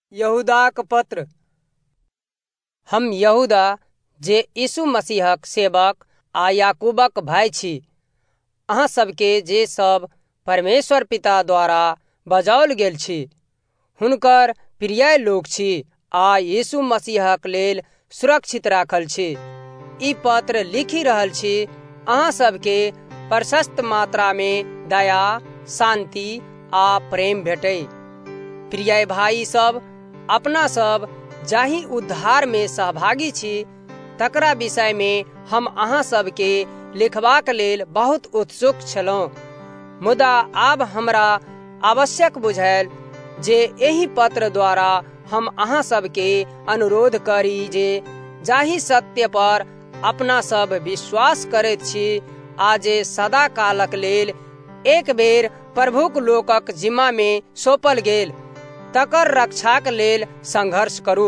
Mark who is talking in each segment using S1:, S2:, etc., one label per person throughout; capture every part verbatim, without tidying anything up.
S1: यहूदाक पत्र। हम यहूदा जे यीशु मसीहक सेवक आ याकूबक भाई छी, अहाँ सबके जे सब परमेश्वर पिता द्वारा बजाओल गेल छी, हुनकर प्रिय लोक छी आ यीशु मसीहक लेल सुरक्षित राखल छी। ई पत्र लिखि रहल छी अहाँ सबके प्रशस्त मात्रा में दया, शांति आ प्रेम भेटै। प्रिय भाई सब, अपना सब जाहि उद्धार में सहभागी छी तकरा विषय में हम अहाँ सबके लिखबाक लेल बहुत उत्सुक छलहुँ। मुदा आब हमरा आवश्यक बुझायल जे एहि पत्र द्वारा हम अहाँ सबके अनुरोध करी जे जाहि सत्य पर अपना सब विश्वास करैत छी आ जे सदा कालक लेल एक बेर प्रभुक लोकक जिम्मा में सौंपल गेल, तकर रक्षाक लेल संघर्ष करू।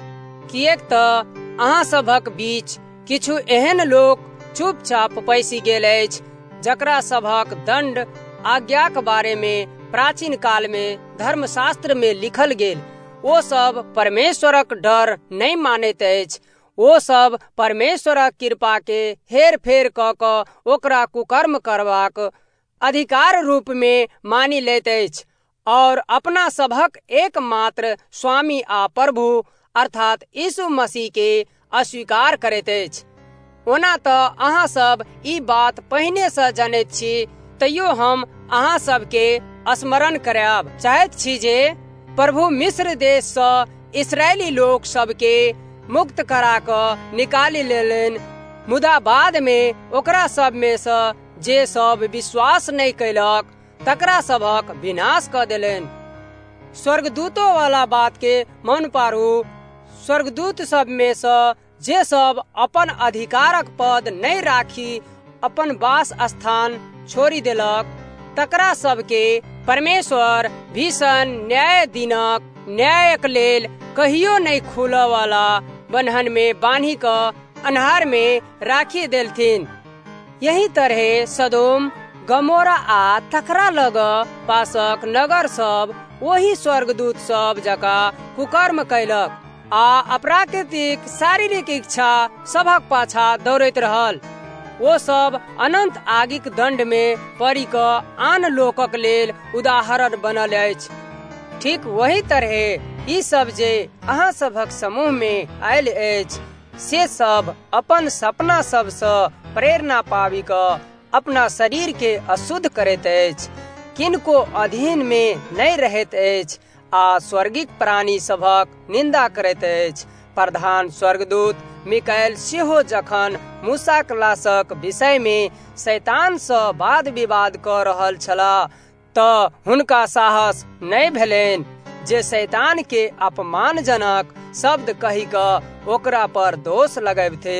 S1: किएक तऽ अहाँ सभक बीच किछु एहन लोक चुपचाप पैसि गेल अछि जकरा सभक दंड आज्ञाक बारे में प्राचीन काल में धर्मशास्त्र में लिखल गेल। ओ सब परमेश्वरक डर नहीं मानैत अछि। ओ सब परमेश्वरक कृपा के हेर फेर क क ओकरा कुकर्म करबाक अधिकार रूप में मानि लैत अछि और अपना सभक एकमात्र स्वामी आ प्रभु अर्थात यीशु मसीह के अस्वीकार करैत अछि। ओना तऽ अहाँ सब ई बात पहिने से जानैत छी, तैयो हम अहाँ सबके स्मरण करायब चाहैत छी जे प्रभु मिस्र देश से इस्राएली लोक सबके मुक्त करा क निकाली लेलनि, मुदा बाद में ओकरा सब में से जे सब विश्वास नहीं कैलक तकरा सबक विनाश क देलनि। स्वर्गदूतों वाला बात के मन पारू। स्वर्गदूत सब में से जे सब अपन अधिकारक पद नहीं राखी अपन वास स्थान छोड़ी देलक, तकरा सबके परमेश्वर भीषण न्याय दिनक न्यायक लेल कहियो नहीं खुले वाला बंधन में बांधी क अन्हार में राखी देलथिन। यही तरह सदोम, गमोरा आ तकरा लग पासक नगर सब वही स्वर्गदूत सब जका कुकर्म कैलक आ अप्राकृतिक शारीरिक इच्छा सबक पाछा दौड़ैत रहल। वो सब अनंत आगिक दंड में पड़ी क आन लोकक लेल उदाहरण बनल अछि। ठीक वही तरह ई सब जे अहाँ सबक समूह में आयल अछि, से सब अपन सपना सब से प्रेरणा पाबी क अपना शरीर के अशुद्ध करैत अछि, किनको अधीन में नहीं रहैत अछि आ स्वर्गिक प्राणी सभक निंदा करैत अछि। प्रधान स्वर्गदूत मिकाएल सेहो जखन मूसाक लाशक विषय में शैतान सँ वाद विवाद क रहल छलाह तऽ हुनका साहस नहीं भेलनि जे शैतान के अपमानजनक शब्द कहि क ओकरा पर दोष लगैबथे।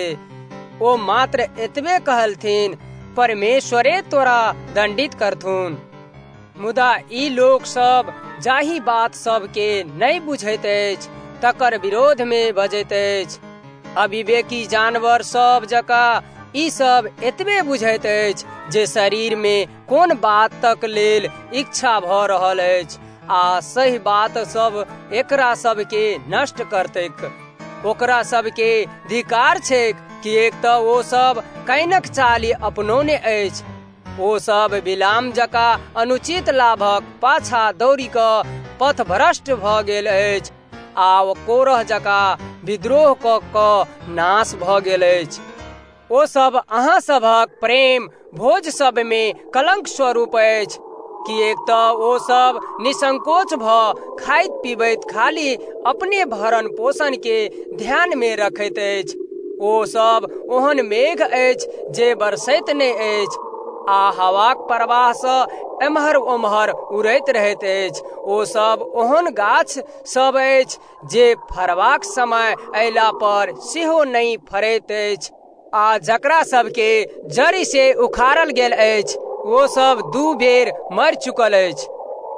S1: ओ मात्र एतबे कहलथिन, परमेश्वरे तोरा दंडित करथुन। मुदा ई लोक सब जाहि बात सब के नहीं बुझैत अछि तकर विरोध में बजैत अछि। अविवेकी जानवर सब जका ई सब एतबे बुझैत अछि जे शरीर में कोन बात तक लेल इच्छा भ रहल अछि आ सही बात सब एकरा सब के नष्ट करतैक। ओकरा सब के धिकार छैक, किएक तऽ ओ सब कैनक चाली अपनौने अछि। ओ सब बिलाम जका अनुचित लाभक पाछा दौड़ी क पथ भ्रष्ट भ गेल अछि आ कोरह जका विद्रोह क क नाश भ गेल अछि। ओ सब अहाँ सभक प्रेम भोज सब में कलंक स्वरूप अछि, किएक तऽ ओ सब निसंकोच भ खाइत पीबैत खाली अपने भरण पोषण के ध्यान में रखैत अछि। ओ सब ओहन मेघ अछि जे बरसैत नहीं अछि आ हवाक प्रवाह सँ एम्हर ओम्हर उड़ैत रहैत अछि। ओ सब ओहन गाछ सब अछि जे फरबाक समय अयला पर सेहो नहीं फरैत अछि आ जकरा सबके जड़ि से उखाड़ल गेल अछि वो सब दू बेर मर चुकल अछि।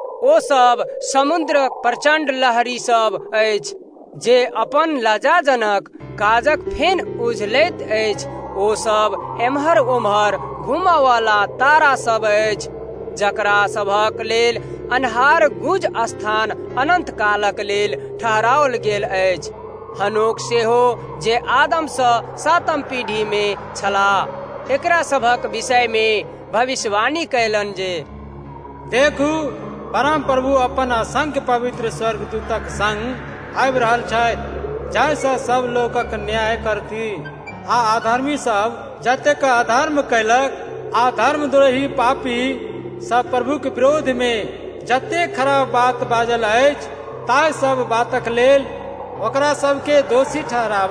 S1: ओ सब समुद्र प्रचंड लहरी सब अछि जे अपन लज्जाजनक काजक फेन उझलैत अछि। ओ सब एम्हर ओम्हर घूमऽ वाला तारा सब अछि जकरा सभक लेल अन्हार गुज स्थान अनंत कालक लेल ठहराओल गेल अछि। हनोक सेहो जे आदम सँ सातम पीढ़ी में छलाह, एकरा सभक विषय में भविष्यवाणी कयलनि जे
S2: देखू, परम प्रभु अपन असंख्य पवित्र स्वर्गदूतक संग आबि रहल छथि, जाहिसँ सब लोकक न्याय करती। आ अधर्मी सब जतेक अधर्म कयलक, आ धर्मद्रोही पापी सब प्रभु के विरोध में जतेक खराब बात बाजल अछि, ताहि सब बातक लेल ओकरा सबके दोषी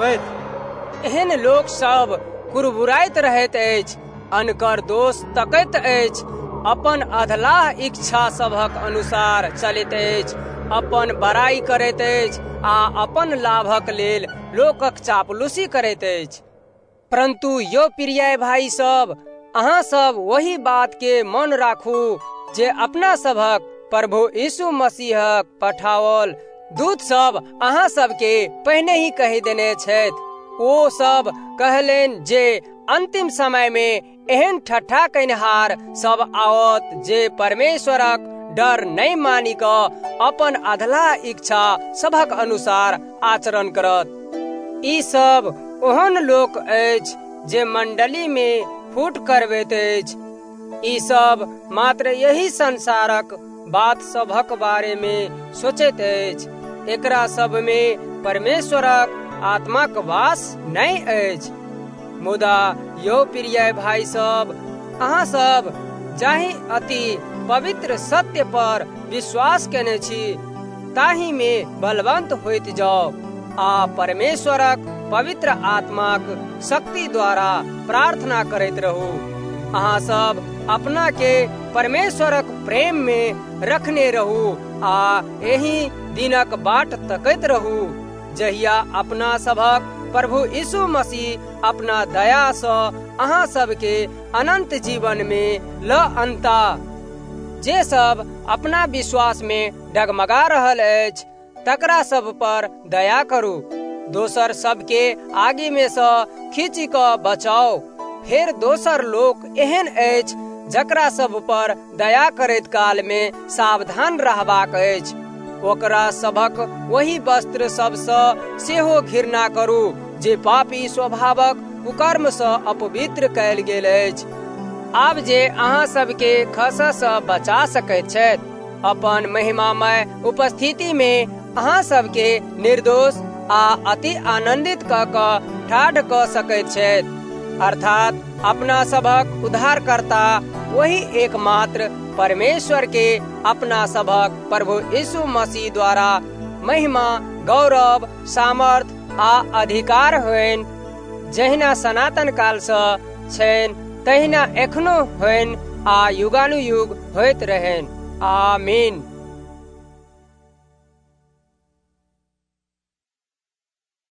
S2: ठहराबैत।
S1: एहन लोक सब कुरबुराइत रहैत अछि, अनकर दोष तकैत अछि, अपन अधलाह इच्छा सभक अनुसार चलैत अछि, अपन बड़ाई करैत अछि आ अपन लाभक लेल लोकक चापलूसी करैत अछि। परंतु यो प्रिय भाई सब, अहाँ सब वही बात के मन राखू जे अपना सभक प्रभु यीशु मसीहक पठाओल दूत सब अहाँ सबके पहिने ही कहि देने छथि। ओ सब कहलेन जे अंतिम समय में एहन ठट्ठा कनिहार सब आवत जे परमेश्वरक डर नहीं मानी कऽ अपन अधला इच्छा सभक अनुसार आचरण करत। ई सब ओहन लोक अछि जे मंडली में फूट करबैत अछि। ई सब मात्र यही संसारक बात सभक बारे में सोचैत अछि, एकरा सब में परमेश्वरक आत्माक वास नहीं अछि। मुदा यो प्रिय भाई सब, अहाँ सब जाहि अति पवित्र सत्य पर विश्वास केने छी, ताहि में बलवंत होइत जाओ आ परमेश्वरक पवित्र आत्माक शक्ति द्वारा प्रार्थना करैत रहू। अहाँ सब अपना के परमेश्वरक प्रेम में रखने रहू आ एही दिनक बाट तकैत रहू, जहिया अपना सभक प्रभु यीशु मसीह अपना दया सँ अहाँ सबके अनंत जीवन में ल अनता। जे सब अपना विश्वास में डगमगा रहल अछि, तकरा सब पर दया करू। दोसर सबके आगे में सँ खींची कऽ बचाओ। फेर दोसर लोक एहन अछि जकरा सब पर दया करैत काल में सावधान रहबाक अछि। ओकरा सभक वही वस्त्र सबसँ सेहो घृणा करू जे पापी स्वभावक कुकर्म सँ अपवित्र कयल गेल अछि। आब जे अहाँ सबके खसऽ सँ बचा सकैत छथि, अपन महिमामय उपस्थिति में अहाँ सबके निर्दोष आ अति आनंदित कऽ कऽ ठाढ़ कऽ सकैत छथि, अर्थात अपना सबक उद्धारकर्ता वही एकमात्र परमेश्वर के अपना सबक प्रभु यीशु मसीह द्वारा महिमा, गौरव, सामर्थ आ अधिकार होइन, जहिना सनातन काल सँ छनि तहिना एखनो होइन आ युगानुयुग होइत रहेन। आमीन।